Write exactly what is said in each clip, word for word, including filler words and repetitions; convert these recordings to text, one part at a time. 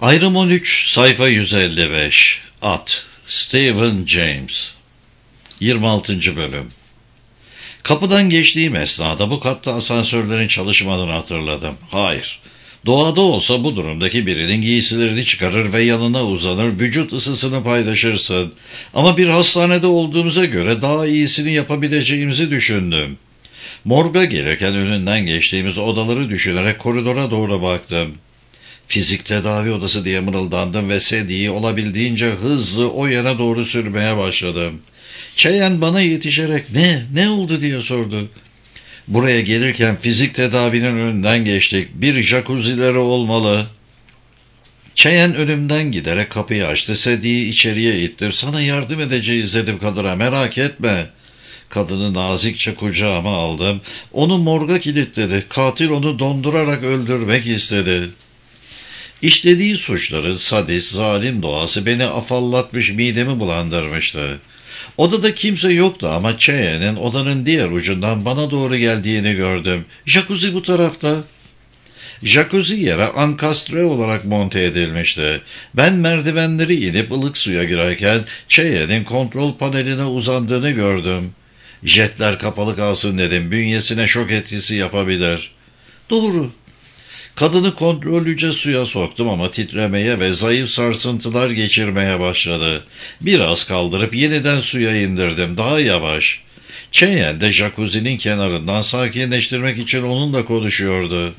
Ayrım on üç, sayfa yüz elli beş. At. Stephen James. yirmi altıncı bölüm. Kapıdan geçtiğim esnada bu katta asansörlerin çalışmadığını hatırladım. Hayır. Doğada olsa bu durumdaki birinin giysilerini çıkarır ve yanına uzanır, vücut ısısını paylaşırsın. Ama bir hastanede olduğumuza göre daha iyisini yapabileceğimizi düşündüm. Morga gelirken önünden geçtiğimiz odaları düşünerek koridora doğru baktım. Fizik tedavi odası diye mırıldandım ve sedyeyi olabildiğince hızlı o yana doğru sürmeye başladım. Cheyenne bana yetişerek ne, ne oldu diye sordu. Buraya gelirken fizik tedavinin önünden geçtik. Bir jacuzzileri olmalı. Cheyenne önümden giderek kapıyı açtı. Sedyeyi içeriye ittim. Sana yardım edeceğiz dedim kadına, merak etme. Kadını nazikçe kucağıma aldım. Onu morga kilitledi. Katil onu dondurarak öldürmek istedi. İşlediği suçların sadist, zalim doğası beni afallatmış, midemi bulandırmıştı. Odada kimse yoktu ama Cheyenne'in odanın diğer ucundan bana doğru geldiğini gördüm. Jacuzzi bu tarafta. Jacuzzi yere ankastre olarak monte edilmişti. Ben merdivenleri inip ılık suya girerken Cheyenne'in kontrol paneline uzandığını gördüm. Jetler kapalı kalsın dedim. Bünyesine şok etkisi yapabilir. Doğru. Kadını kontrollüce suya soktum ama titremeye ve zayıf sarsıntılar geçirmeye başladı. Biraz kaldırıp yeniden suya indirdim, daha yavaş. Cheyenne de jacuzzi'nin kenarından sakinleştirmek için onunla konuşuyordu.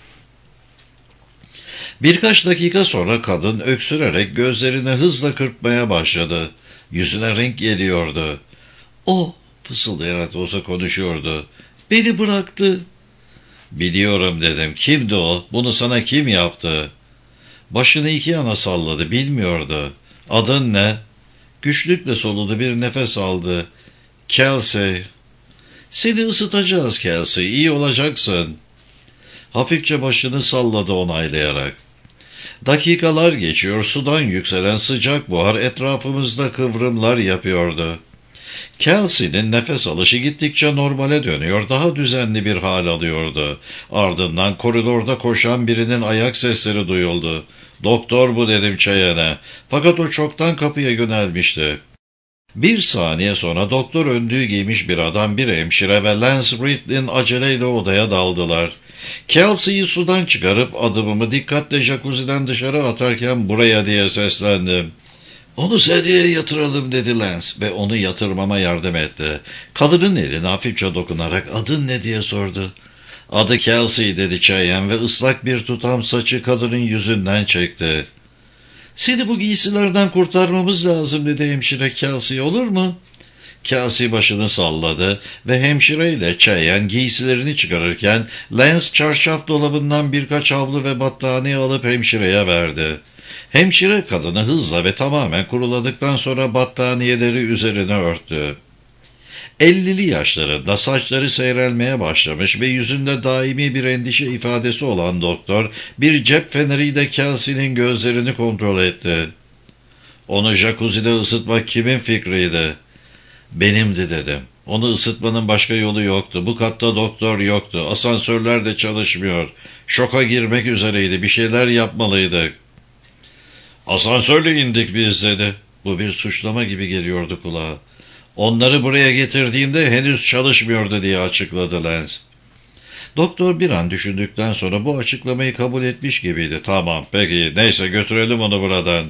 Birkaç dakika sonra kadın öksürerek gözlerini hızla kırpmaya başladı. Yüzüne renk geliyordu. O, fısıldayarak da olsa konuşuyordu. Beni bıraktı. Biliyorum dedim. Kimdi o? Bunu sana kim yaptı? Başını iki yana salladı. Bilmiyordu. Adın ne? Güçlükle soludu, bir nefes aldı. Kelsey. Seni ısıtacağız Kelsey. İyi olacaksın. Hafifçe başını salladı onaylayarak. Dakikalar geçiyor. Sudan yükselen sıcak buhar etrafımızda kıvrımlar yapıyordu. Kelsey'nin nefes alışı gittikçe normale dönüyor, daha düzenli bir hal alıyordu. Ardından koridorda koşan birinin ayak sesleri duyuldu. Doktor bu dedim Cheyenne'e. Fakat o çoktan kapıya yönelmişti. Bir saniye sonra doktor önlüğü giymiş bir adam, bir hemşire ve Lance Britling aceleyle odaya daldılar. Kelsey'yi sudan çıkarıp adımımı dikkatle jacuzzi'den dışarı atarken buraya diye seslendim. Onu sedyeye yatıralım dedi Lance ve onu yatırmama yardım etti. Kadının eline hafifçe dokunarak adın ne diye sordu. Adı Kelsey dedi Cheyenne ve ıslak bir tutam saçı kadının yüzünden çekti. Seni bu giysilerden kurtarmamız lazım dedi hemşire Kelsey, olur mu? Kelsey başını salladı ve hemşireyle Cheyenne giysilerini çıkarırken Lance çarşaf dolabından birkaç havlu ve battaniye alıp hemşireye verdi. Hemşire kadını hızla ve tamamen kuruladıktan sonra battaniyeleri üzerine örttü. Ellili yaşlarında saçları seyrelmeye başlamış ve yüzünde daimi bir endişe ifadesi olan doktor bir cep feneriyle Kelsey'nin gözlerini kontrol etti. Onu jacuzzi'de ısıtmak kimin fikriydi? Benimdi dedim. Onu ısıtmanın başka yolu yoktu. Bu katta doktor yoktu. Asansörler de çalışmıyor. Şoka girmek üzereydi. Bir şeyler yapmalıydık. Asansörle indik biz dedi. Bu bir suçlama gibi geliyordu kulağa. Onları buraya getirdiğimde henüz çalışmıyordu diye açıkladı Lance. Doktor bir an düşündükten sonra bu açıklamayı kabul etmiş gibiydi. Tamam peki neyse götürelim onu buradan.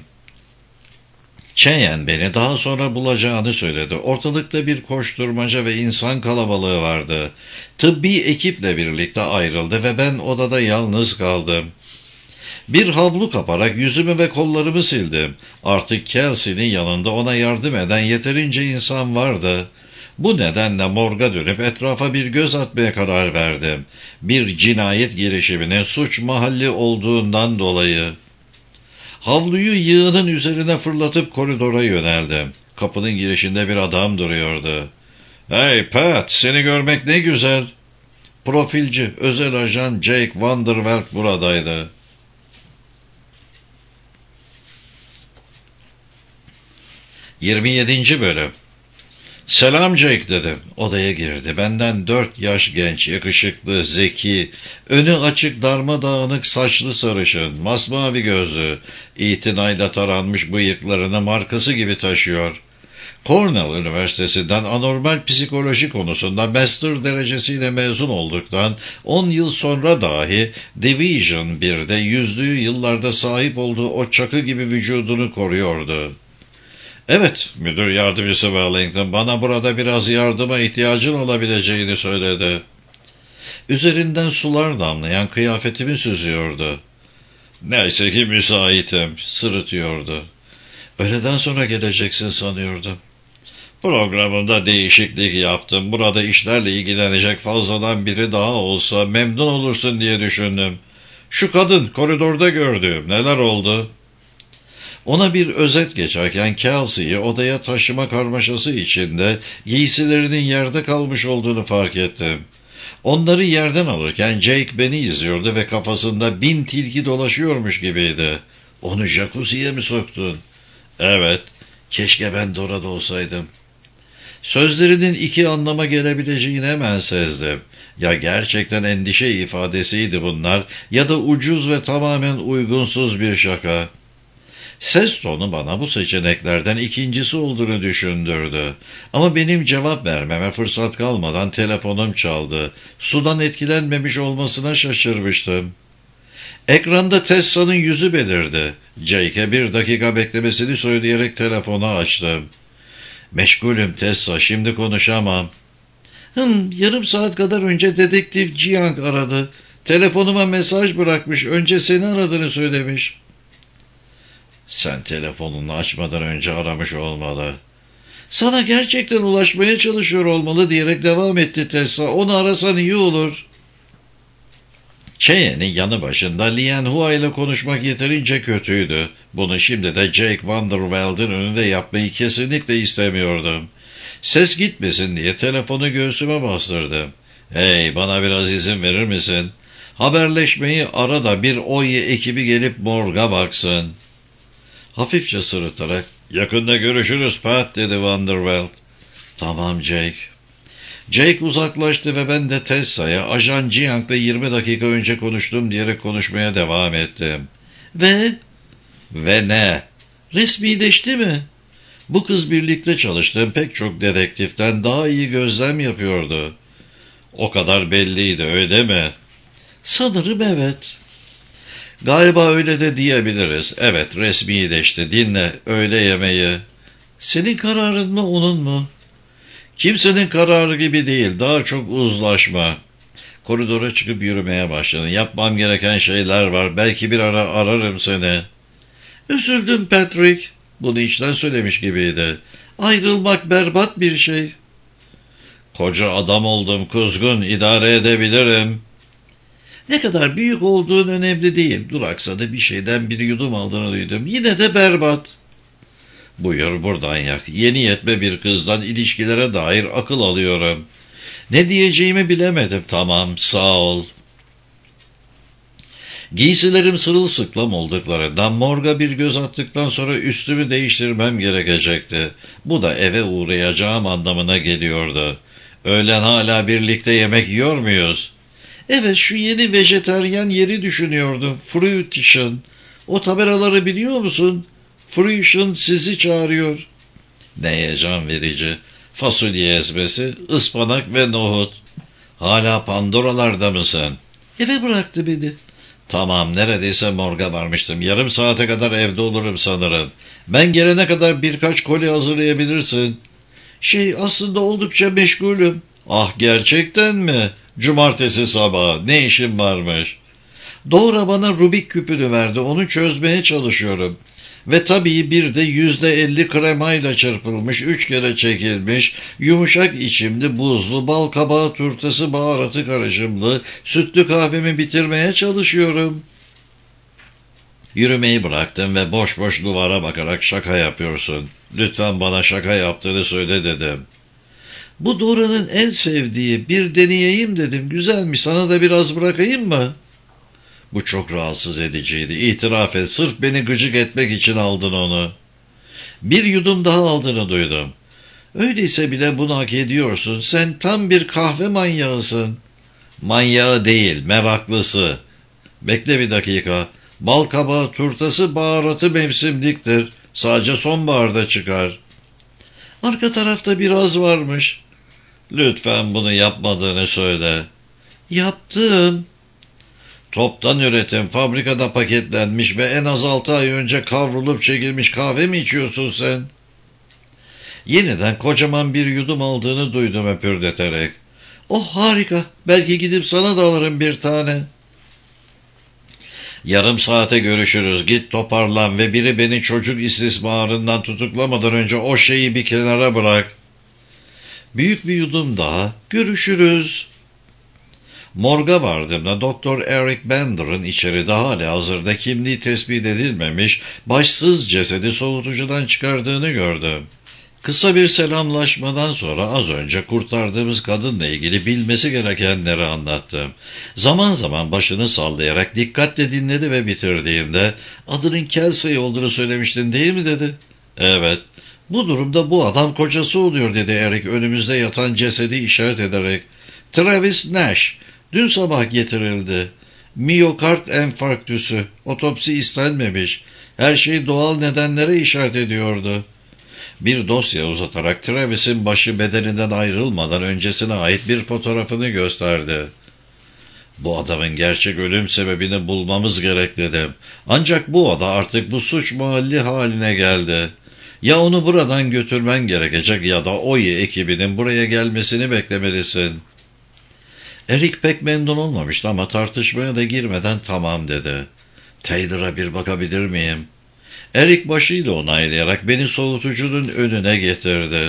Cheyenne beni daha sonra bulacağını söyledi. Ortalıkta bir koşturmaca ve insan kalabalığı vardı. Tıbbi ekiple birlikte ayrıldı ve ben odada yalnız kaldım. Bir havlu kaparak yüzümü ve kollarımı sildim. Artık Kelsey'nin yanında ona yardım eden yeterince insan vardı. Bu nedenle morga dönüp etrafa bir göz atmaya karar verdim. Bir cinayet girişiminin suç mahalli olduğundan dolayı. Havluyu yığının üzerine fırlatıp koridora yöneldim. Kapının girişinde bir adam duruyordu. ''Hey Pat, seni görmek ne güzel.'' Profilci, özel ajan Jake Vanderwelt buradaydı. yirmi yedinci bölüm. Selam Jake dedim. Odaya girdi. Benden dört yaş genç, yakışıklı, zeki, önü açık darmadağınık saçlı sarışın, masmavi gözlü, itinayla taranmış bıyıklarını markası gibi taşıyor. Cornell Üniversitesi'nden anormal psikoloji konusunda master derecesiyle mezun olduktan on yıl sonra dahi Division birde yüzlüğü yıllarda sahip olduğu o çakı gibi vücudunu koruyordu. Evet, müdür yardımcısı Wellington bana burada biraz yardıma ihtiyacın olabileceğini söyledi. Üzerinden sular damlayan kıyafetimi süzüyordu. Neyse ki müsaitim, sırıtıyordu. Öğleden sonra geleceksin sanıyordum. Programımda değişiklik yaptım. Burada işlerle ilgilenecek fazladan biri daha olsa memnun olursun diye düşündüm. Şu kadın koridorda gördüğüm neler oldu? Ona bir özet geçerken Kelsey'yi odaya taşıma karmaşası içinde giysilerinin yerde kalmış olduğunu fark ettim. Onları yerden alırken Jake beni izliyordu ve kafasında bin tilki dolaşıyormuş gibiydi. Onu jacuzziye mi soktun? Evet, keşke ben de orada olsaydım. Sözlerinin iki anlama gelebileceğini hemen sezdim. Ya gerçekten endişe ifadesiydi bunlar ya da ucuz ve tamamen uygunsuz bir şaka. Ses tonu bana bu seçeneklerden ikincisi olduğunu düşündürdü. Ama benim cevap vermeme fırsat kalmadan telefonum çaldı. Sudan etkilenmemiş olmasına şaşırmıştım. Ekranda Tessa'nın yüzü belirdi. Jake'e bir dakika beklemesini söyleyerek telefonu açtım. Meşgulüm Tessa, şimdi konuşamam. Hım, yarım saat kadar önce dedektif Jiang aradı. Telefonuma mesaj bırakmış, önce seni aradığını söylemiş. Sen telefonunu açmadan önce aramış olmalı. Sana gerçekten ulaşmaya çalışıyor olmalı diyerek devam etti Tessa. Onu arasan iyi olur. Cheyenne'in yanı başında Lian Hua ile konuşmak yeterince kötüydü. Bunu şimdi de Jake Vandervelde'in önünde yapmayı kesinlikle istemiyordum. Ses gitmesin diye telefonu göğsüme bastırdım. Hey, bana biraz izin verir misin? Haberleşmeyi ara da bir O Y ekibi gelip morga baksın. Hafifçe sırıtarak, yakında görüşürüz Pat dedi Vandervelde. Tamam Jake. Jake uzaklaştı ve ben de Tessa'ya Ajan Jiang'la yirmi dakika önce konuştum diyerek konuşmaya devam ettim. Ve? Ve ne? Resmileşti mi? Bu kız birlikte çalıştığım pek çok dedektiften daha iyi gözlem yapıyordu. O kadar belliydi, öyle mi? Sanırım evet. Galiba öyle de diyebiliriz. Evet, resmileşti. Dinle, öğle yemeği. Senin kararın mı, onun mu? Kimsenin kararı gibi değil, daha çok uzlaşma. Koridora çıkıp yürümeye başladım. Yapmam gereken şeyler var. Belki bir ara ararım seni. Üzüldüm Patrick. Bunu içten söylemiş gibiydi. Ayrılmak berbat bir şey. Koca adam oldum, kuzgun, idare edebilirim. Ne kadar büyük olduğun önemli değil. Duraksadı bir şeyden bir yudum aldığını duydum. Yine de berbat. Buyur buradan yak. Yeni yetme bir kızdan ilişkilere dair akıl alıyorum. Ne diyeceğimi bilemedim. Tamam, sağ ol. Giysilerim sırılsıklam olduklarından morga bir göz attıktan sonra üstümü değiştirmem gerekecekti. Bu da eve uğrayacağım anlamına geliyordu. Öğlen hala birlikte yemek yiyor muyuz? Evet, şu yeni vejetaryen yeri düşünüyordum. Fruition. O tabelaları biliyor musun? Fruition sizi çağırıyor. Ne heyecan verici. Fasulye ezmesi, ıspanak ve nohut. Hala Pandora'larda mısın? Eve bıraktı beni. Tamam, neredeyse morga varmıştım. Yarım saate kadar evde olurum sanırım. Ben gelene kadar birkaç koli hazırlayabilirsin. Şey, aslında oldukça meşgulüm. Ah, gerçekten mi? Cumartesi sabahı ne işin varmış? Dora bana Rubik küpünü verdi. Onu çözmeye çalışıyorum. Ve tabii bir de yüzde elli kremayla çırpılmış, üç kere çekilmiş, yumuşak içimli, buzlu, bal kabağı turtası baharatı karışımlı, sütlü kahvemi bitirmeye çalışıyorum. Yürümeyi bıraktım ve boş boş duvara bakarak şaka yapıyorsun. Lütfen bana şaka yaptığını söyle dedim. Bu Dora'nın en sevdiği, bir deneyeyim dedim. Güzelmiş, sana da biraz bırakayım mı? Bu çok rahatsız ediciydi. İtiraf et, sırf beni gıcık etmek için aldın onu. Bir yudum daha aldığını duydum. Öyleyse bile bunu hak ediyorsun. Sen tam bir kahve manyağısın. Manyağı değil, meraklısı. Bekle bir dakika. Bal kabağı, turtası, baharatı mevsimliktir. Sadece sonbaharda çıkar. Arka tarafta biraz varmış. Lütfen bunu yapmadığını söyle. Yaptım. Toptan üretim, fabrikada paketlenmiş ve en az altı ay önce kavrulup çekilmiş kahve mi içiyorsun sen? Yeniden kocaman bir yudum aldığını duydum öpürdeterek. Oh harika, belki gidip sana da alırım bir tane. Yarım saate görüşürüz, git toparlan ve biri beni çocuk istismarından tutuklamadan önce o şeyi bir kenara bırak. Büyük bir yudum daha, görüşürüz. Morga vardığımda Doktor Eric Bender'ın içeride hali hazırda kimliği tespit edilmemiş, başsız cesedi soğutucudan çıkardığını gördüm. Kısa bir selamlaşmadan sonra az önce kurtardığımız kadınla ilgili bilmesi gerekenleri anlattım. Zaman zaman başını sallayarak dikkatle dinledi ve bitirdiğimde "Adının Kelsey olduğunu söylemiştin değil mi?" dedi. "Evet." "Bu durumda bu adam kocası oluyor," dedi Eric önümüzde yatan cesedi işaret ederek. "Travis Nash. Dün sabah getirildi. Miyokard enfarktüsü. Otopsi istenmemiş. Her şey doğal nedenlere işaret ediyordu." Bir dosya uzatarak Travis'in başı bedeninden ayrılmadan öncesine ait bir fotoğrafını gösterdi. "Bu adamın gerçek ölüm sebebini bulmamız gerek," dedim. "Ancak bu ada artık bu suç mahalli haline geldi. Ya onu buradan götürmen gerekecek ya da O Y ekibinin buraya gelmesini beklemelisin." Eric pek memnun olmamıştı ama tartışmaya da girmeden "Tamam," dedi. "Taylor'a bir bakabilir miyim?" Eric başıyla onaylayarak beni soğutucunun önüne getirdi.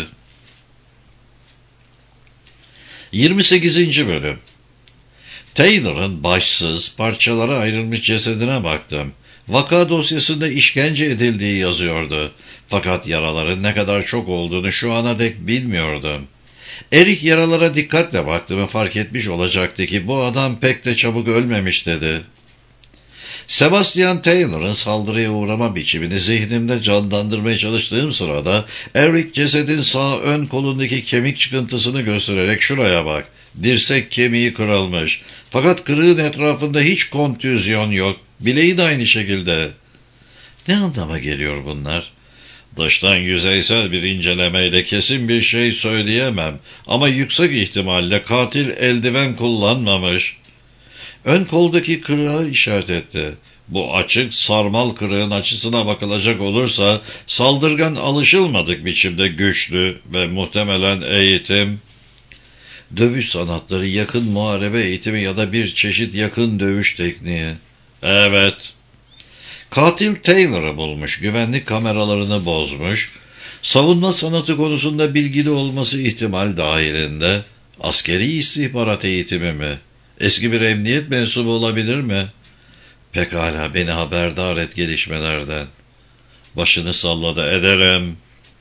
yirmi sekizinci Bölüm. Taylor'ın başsız, parçalara ayrılmış cesedine baktım. Vaka dosyasında işkence edildiği yazıyordu. Fakat yaraların ne kadar çok olduğunu şu ana dek bilmiyordum. Eric yaralara dikkatle baktığımı fark etmiş olacaktı ki bu adam pek de çabuk ölmemiş dedi. Sebastian Taylor'ın saldırıya uğrama biçimini zihnimde canlandırmaya çalıştığım sırada Eric cesedin sağ ön kolundaki kemik çıkıntısını göstererek "Şuraya bak, dirsek kemiği kırılmış. Fakat kırığın etrafında hiç kontüzyon yok. Bileği de aynı şekilde." Ne anlama geliyor bunlar? Dıştan yüzeysel bir incelemeyle kesin bir şey söyleyemem ama yüksek ihtimalle katil eldiven kullanmamış. Ön koldaki kırığa işaret etti. Bu açık sarmal kırığın açısına bakılacak olursa saldırgan alışılmadık biçimde güçlü ve muhtemelen eğitim, dövüş sanatları, yakın muharebe eğitimi ya da bir çeşit yakın dövüş tekniği. Evet. Katil Taylor'ı bulmuş, güvenlik kameralarını bozmuş, savunma sanatı konusunda bilgili olması ihtimal dahilinde. Askeri istihbarat eğitimi mi? Eski bir emniyet mensubu olabilir mi? Pekala, beni haberdar et gelişmelerden. Başını salladı. "Ederim."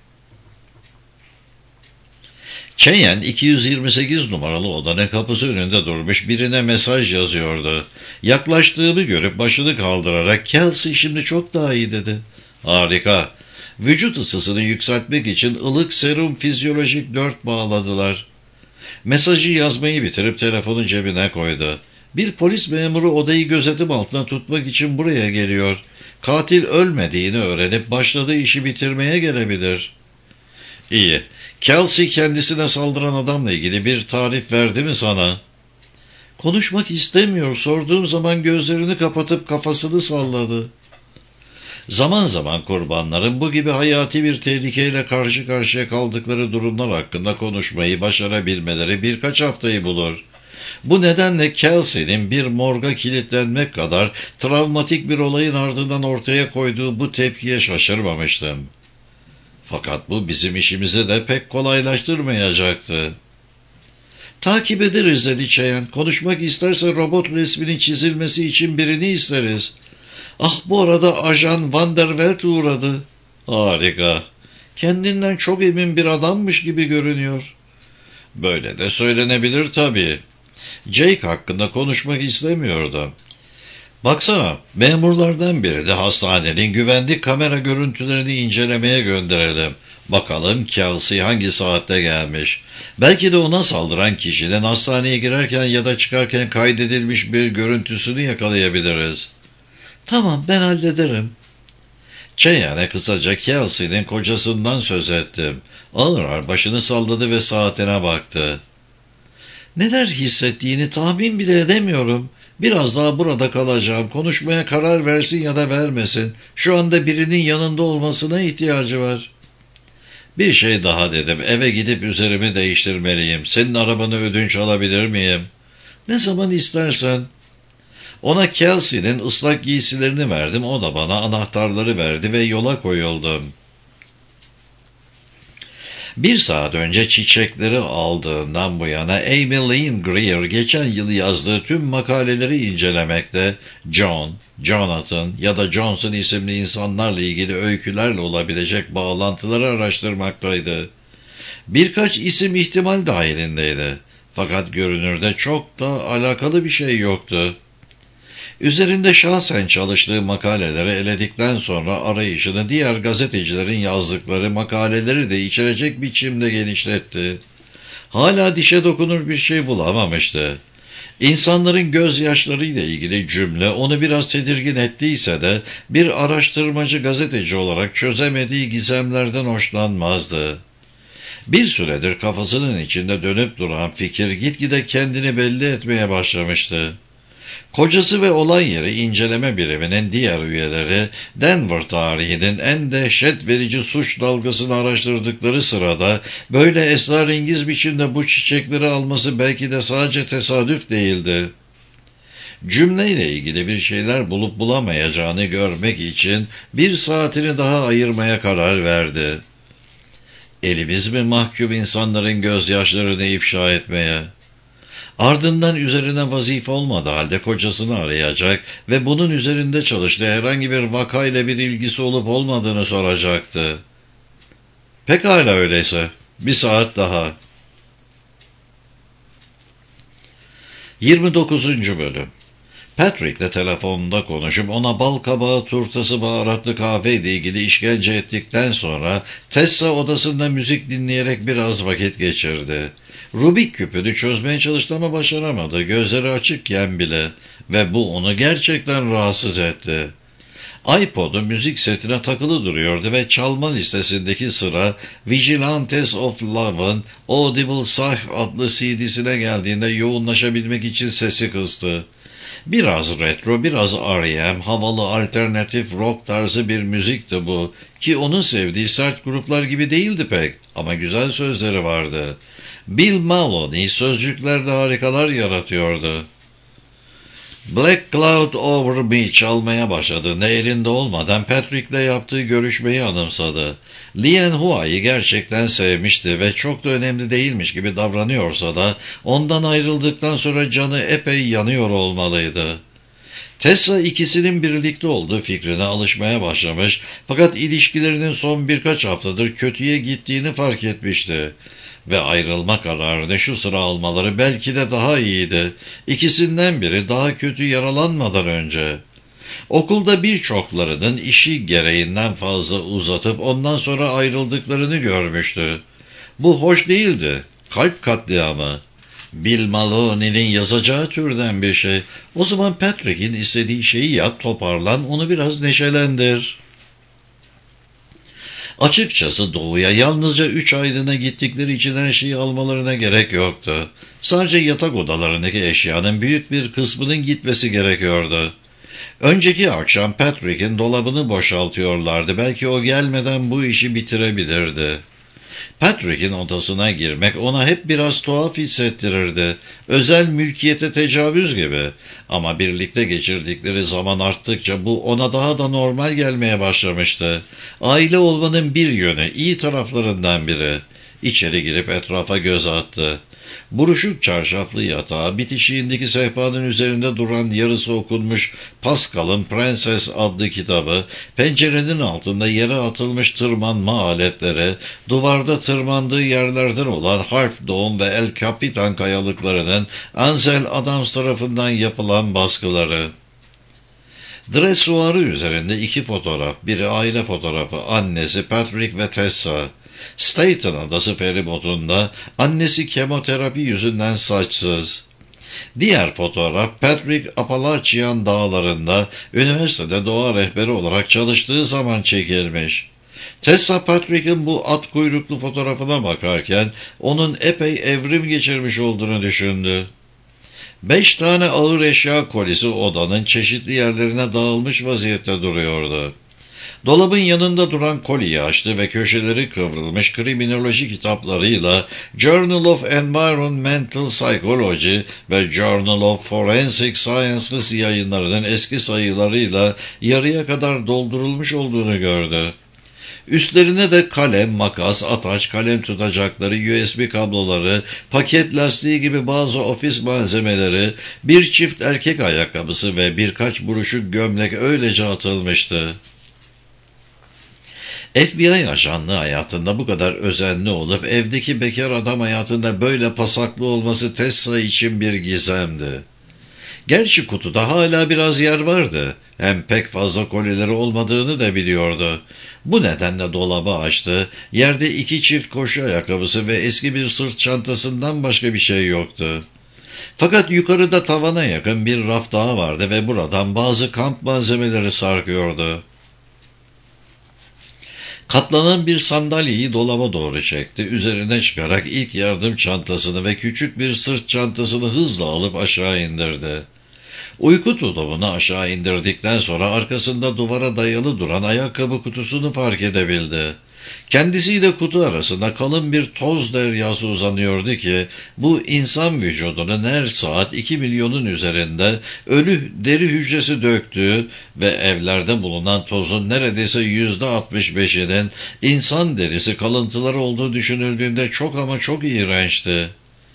Cheyenne iki yüz yirmi sekiz numaralı odanın kapısı önünde durmuş birine mesaj yazıyordu. Yaklaştığımı görüp başını kaldırarak "Kelsey şimdi çok daha iyi," dedi. "Harika. Vücut ısısını yükseltmek için ılık serum fizyolojik dört bağladılar." Mesajı yazmayı bitirip telefonu cebine koydu. "Bir polis memuru odayı gözetim altına tutmak için buraya geliyor. Katil ölmediğini öğrenip başladığı işi bitirmeye gelebilir." "İyi. Kelsey kendisine saldıran adamla ilgili bir tarif verdi mi sana?" "Konuşmak istemiyor. Sorduğum zaman gözlerini kapatıp kafasını salladı." Zaman zaman kurbanların bu gibi hayati bir tehlikeyle karşı karşıya kaldıkları durumlar hakkında konuşmayı başarabilmeleri birkaç haftayı bulur. Bu nedenle Kelsey'nin bir morga kilitlenmek kadar travmatik bir olayın ardından ortaya koyduğu bu tepkiye şaşırmamıştım. Fakat bu bizim işimizi de pek kolaylaştırmayacaktı. "Takip ederiz," dedi Cheyenne. "Konuşmak isterse robot resminin çizilmesi için birini isteriz." "Ah, bu arada Ajan Van der Welt uğradı." "Harika. Kendinden çok emin bir adammış gibi görünüyor." "Böyle de söylenebilir tabii. Jake hakkında konuşmak istemiyordu. Baksana, memurlardan biri de hastanenin güvenlik kamera görüntülerini incelemeye gönderelim. Bakalım Kelsey hangi saatte gelmiş. Belki de ona saldıran kişinin hastaneye girerken ya da çıkarken kaydedilmiş bir görüntüsünü yakalayabiliriz. Tamam, ben hallederim. Cheyenne kısaca Kelsey'nin kocasından söz ettim. Ağır ağır başını salladı ve saatine baktı. Neler hissettiğini tahmin bile edemiyorum. Biraz daha burada kalacağım. Konuşmaya karar versin ya da vermesin. Şu anda birinin yanında olmasına ihtiyacı var. Bir şey daha dedim. Eve gidip üzerimi değiştirmeliyim. Senin arabanı ödünç alabilir miyim? Ne zaman istersen. Ona Kelsey'nin ıslak giysilerini verdim. O da bana anahtarları verdi ve yola koyuldum. Bir saat önce çiçekleri aldığından bu yana Amy Lynn Greer geçen yıl yazdığı tüm makaleleri incelemekte, John, Jonathan ya da Johnson isimli insanlarla ilgili öykülerle olabilecek bağlantıları araştırmaktaydı. Birkaç isim ihtimal dahilindeydi. Fakat görünürde çok da alakalı bir şey yoktu. Üzerinde şahsen çalıştığı makaleleri eledikten sonra arayışını diğer gazetecilerin yazdıkları makaleleri de içerecek biçimde genişletti. Hala dişe dokunur bir şey bulamamıştı. İnsanların gözyaşlarıyla ilgili cümle onu biraz tedirgin ettiyse de bir araştırmacı gazeteci olarak çözemediği gizemlerden hoşlanmazdı. Bir süredir kafasının içinde dönüp duran fikir gitgide kendini belli etmeye başlamıştı. Kocası ve olay yeri inceleme biriminin diğer üyeleri Denver tarihinin en dehşet verici suç dalgasını araştırdıkları sırada böyle esrarengiz biçimde bu çiçekleri alması belki de sadece tesadüf değildi. Cümleyle ilgili bir şeyler bulup bulamayacağını görmek için bir saatini daha ayırmaya karar verdi. Elimiz mi mahkum insanların gözyaşlarını ifşa etmeye? Ardından üzerine vazife olmadığı halde kocasını arayacak ve bunun üzerinde çalıştığı herhangi bir vakayla bir ilgisi olup olmadığını soracaktı. Pekala öyleyse. Bir saat daha. yirmi dokuzuncu Bölüm. Patrick'le telefonda konuşup ona bal kabağı turtası baharatlı kahve ile ilgili işkence ettikten sonra Tessa odasında müzik dinleyerek biraz vakit geçirdi. Rubik küpünü çözmeye çalıştı ama başaramadı, gözleri açıkken bile, ve bu onu gerçekten rahatsız etti. iPod'u müzik setine takılı duruyordu ve çalma listesindeki sıra Vigilantes of Love'ın Audible Sah adlı C D'sine geldiğinde yoğunlaşabilmek için sesi kıstı. Biraz retro, biraz R E M, havalı alternatif rock tarzı bir müzikti bu, ki onun sevdiği sert gruplar gibi değildi pek, ama güzel sözleri vardı. Bill Maloney sözcüklerde harikalar yaratıyordu. Black Cloud Over Me çalmaya başladığında elinde olmadan Patrick'le yaptığı görüşmeyi anımsadı. Lian Hua'yı gerçekten sevmişti ve çok da önemli değilmiş gibi davranıyorsa da ondan ayrıldıktan sonra canı epey yanıyor olmalıydı. Tessa ikisinin birlikte olduğu fikrine alışmaya başlamış fakat ilişkilerinin son birkaç haftadır kötüye gittiğini fark etmişti. Ve ayrılma kararını şu sıra almaları belki de daha iyiydi. İkisinden biri daha kötü yaralanmadan önce. Okulda birçoklarının işi gereğinden fazla uzatıp ondan sonra ayrıldıklarını görmüştü. Bu hoş değildi. Kalp katliamı. Bill Maloney'nin yazacağı türden bir şey. O zaman Patrick'in istediği şeyi yap, toparlan, onu biraz neşelendir. Açıkçası doğuya yalnızca üç aylığına gittikleri için her şeyi almalarına gerek yoktu. Sadece yatak odalarındaki eşyanın büyük bir kısmının gitmesi gerekiyordu. Önceki akşam Patrick'in dolabını boşaltıyorlardı. Belki o gelmeden bu işi bitirebilirdi. Patrick'in odasına girmek ona hep biraz tuhaf hissettirirdi. Özel mülkiyete tecavüz gibi. Ama birlikte geçirdikleri zaman arttıkça bu ona daha da normal gelmeye başlamıştı. Aile olmanın bir yönü, iyi taraflarından biri. İçeri girip etrafa göz attı. Buruşuk çarşaflı yatağı, bitişiğindeki sehpanın üzerinde duran yarısı okunmuş Pascal'ın Prenses adlı kitabı, pencerenin altında yere atılmış tırmanma aletleri, duvarda tırmandığı yerlerden olan Harf Dome ve El Capitan kayalıklarının Ansel Adams tarafından yapılan baskıları. Dresuarı üzerinde iki fotoğraf, biri aile fotoğrafı, annesi Patrick ve Tessa. Staten adası feribotunda annesi kemoterapi yüzünden saçsız. Diğer fotoğraf Patrick Appalachian dağlarında üniversitede doğa rehberi olarak çalıştığı zaman çekilmiş. Tessa Patrick'in bu at kuyruklu fotoğrafına bakarken onun epey evrim geçirmiş olduğunu düşündü. Beş tane ağır eşya kolisi odanın çeşitli yerlerine dağılmış vaziyette duruyordu. Dolabın yanında duran koliyi açtı ve köşeleri kıvrılmış kriminoloji kitaplarıyla Journal of Environmental Psychology ve Journal of Forensic Sciences yayınlarının eski sayılarıyla yarıya kadar doldurulmuş olduğunu gördü. Üstlerine de kalem, makas, ataç, kalem tutacakları, U S B kabloları, paket lastiği gibi bazı ofis malzemeleri, bir çift erkek ayakkabısı ve birkaç buruşuk gömlek öylece atılmıştı. F B I ajanlığı hayatında bu kadar özenli olup evdeki bekar adam hayatında böyle pasaklı olması Tessa için bir gizemdi. Gerçi kutuda hala biraz yer vardı. Hem pek fazla kolileri olmadığını da biliyordu. Bu nedenle dolabı açtı. Yerde iki çift koşu ayakkabısı ve eski bir sırt çantasından başka bir şey yoktu. Fakat yukarıda tavana yakın bir raf daha vardı ve buradan bazı kamp malzemeleri sarkıyordu. Katlanan bir sandalyeyi dolaba doğru çekti. Üzerine çıkarak ilk yardım çantasını ve küçük bir sırt çantasını hızla alıp aşağı indirdi. Uyku tulumunu aşağı indirdikten sonra arkasında duvara dayalı duran ayakkabı kutusunu fark edebildi. Kendisiyle kutu arasında kalın bir toz deryası uzanıyordu ki bu insan vücudunun her saat iki milyonun üzerinde ölü deri hücresi döktüğü ve evlerde bulunan tozun neredeyse yüzde altmış beşinin insan derisi kalıntıları olduğu düşünüldüğünde çok ama çok iğrençti.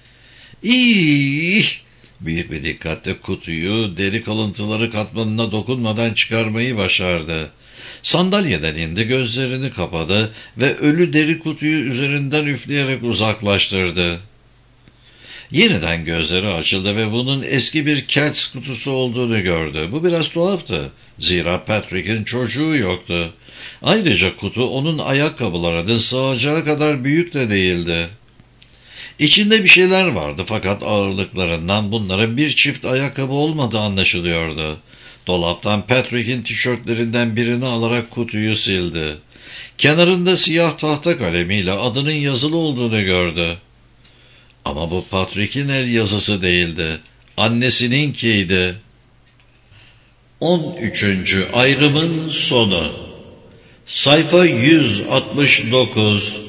İyi. Büyük bir dikkatle kutuyu deri kalıntıları katmanına dokunmadan çıkarmayı başardı. Sandalyeden indi, gözlerini kapadı ve ölü deri kutuyu üzerinden üfleyerek uzaklaştırdı. Yeniden gözleri açıldı ve bunun eski bir Cats kutusu olduğunu gördü. Bu biraz tuhaftı. Zira Patrick'in çocuğu yoktu. Ayrıca kutu onun ayakkabılarının sığacağı kadar büyük de değildi. İçinde bir şeyler vardı fakat ağırlıklarından bunların bir çift ayakkabı olmadığı anlaşılıyordu. Dolaptan Patrick'in tişörtlerinden birini alarak kutuyu sildi. Kenarında siyah tahta kalemiyle adının yazılı olduğunu gördü. Ama bu Patrick'in el yazısı değildi. Annesininki. on üçüncü ayrımın sonu. Sayfa yüz altmış dokuz.